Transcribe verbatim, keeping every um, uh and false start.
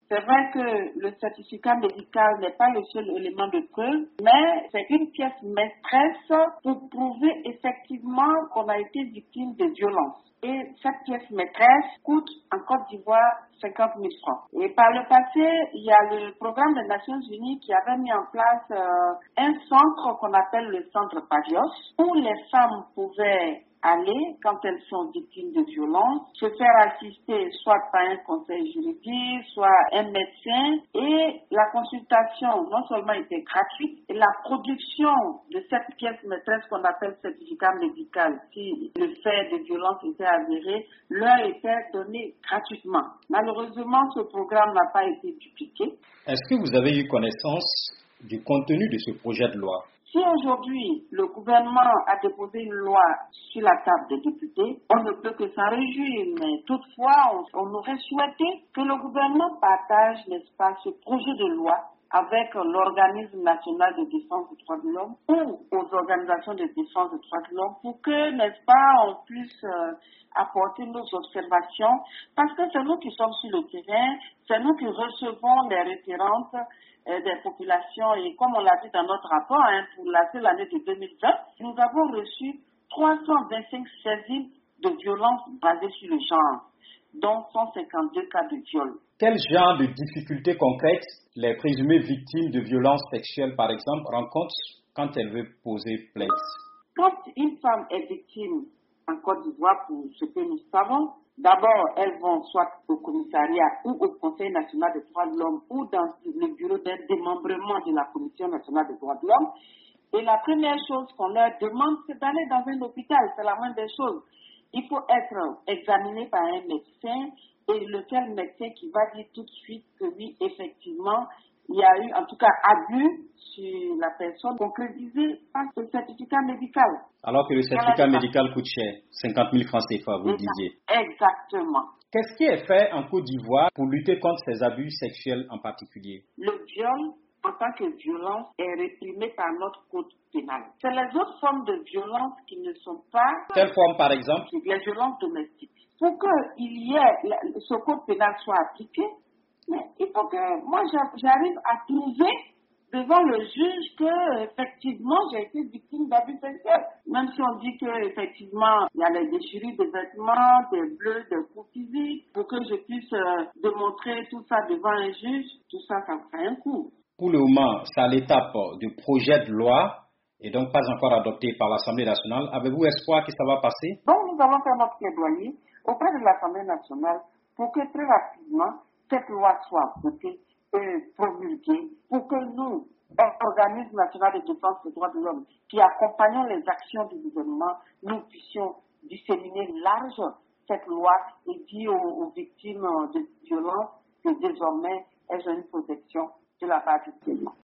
C'est vrai que le certificat médical n'est pas le seul élément de preuve, mais c'est une pièce maîtresse pour prouver effectivement qu'on a été victime de violences. Et cette pièce maîtresse coûte en Côte d'Ivoire cinquante mille francs. Et par le passé, il y a le programme des Nations Unies qui avait mis en place euh, un centre qu'on appelle le centre Pavios, où les femmes pouvaient aller, quand elles sont victimes de violences, se faire assister soit par un conseil juridique, soit un médecin, et la consultation non seulement était gratuite, et la production de cette pièce maîtresse qu'on appelle certificat médical, si le fait de violence était avéré, leur était donné gratuitement. Malheureusement, ce programme n'a pas été dupliqué. Est-ce que vous avez eu connaissance du contenu de ce projet de loi? Si aujourd'hui, le gouvernement a déposé une loi sur la table des députés, on ne peut que s'en réjouir, mais toutefois, on, on aurait souhaité que le gouvernement partage, n'est-ce pas, ce projet de loi avec l'Organisme national de défense des droits de l'homme ou aux organisations de défense des droits de l'homme pour que, n'est-ce pas, on puisse euh, apporter nos observations, parce que c'est nous qui sommes sur le terrain, c'est nous qui recevons les référentes euh, des populations, et comme on l'a dit dans notre rapport, hein, pour la seule année de deux mille vingt, nous avons reçu trois cent vingt-cinq saisines de violences basées sur le genre, dont cent cinquante-deux cas de viol. Quel genre de difficultés concrètes les présumées victimes de violences sexuelles, par exemple, rencontrent quand elles veulent poser plainte? Quand une femme est victime en Côte d'Ivoire, pour ce que nous savons, d'abord, elles vont soit au commissariat ou au Conseil national des droits de l'homme ou dans le bureau d'un démembrement de la Commission nationale des droits de l'homme. Et la première chose qu'on leur demande, c'est d'aller dans un hôpital. C'est la moindre des choses. Il faut être examiné par un médecin, et lequel médecin qui va dire tout de suite que oui, effectivement, il y a eu en tout cas abus sur la personne concrétisé par ce certificat médical. Alors que le certificat médical coûte cher, cinquante mille francs C F A, vous le disiez. Exactement. Qu'est-ce qui est fait en Côte d'Ivoire pour lutter contre ces abus sexuels en particulier? Le viol, en tant que violence, est réprimé par notre code pénal. C'est les autres formes de violence qui ne sont pas... Quelle forme, par exemple? Les violences domestiques. Pour qu'il y ait, ce code pénal soit appliqué, mais il faut que moi j'arrive à prouver devant le juge que effectivement j'ai été victime d'abus sexuels. Même si on dit que effectivement il y a les déchirures de vêtements, des bleus, des coups physiques, pour que je puisse euh, démontrer tout ça devant un juge, tout ça, ça me fait un coup. Pour le moment, c'est à l'étape du projet de loi et donc pas encore adopté par l'Assemblée nationale. Avez-vous espoir que ça va passer? Donc nous allons faire notre plaidoyer auprès de l'Assemblée nationale pour que très rapidement cette loi soit votée et promulguée pour que nous, organisme national de défense des droits de l'homme, qui accompagnons les actions du gouvernement, nous puissions disséminer large cette loi et dire aux, aux victimes de violences que désormais elles ont une protection de la part du gouvernement.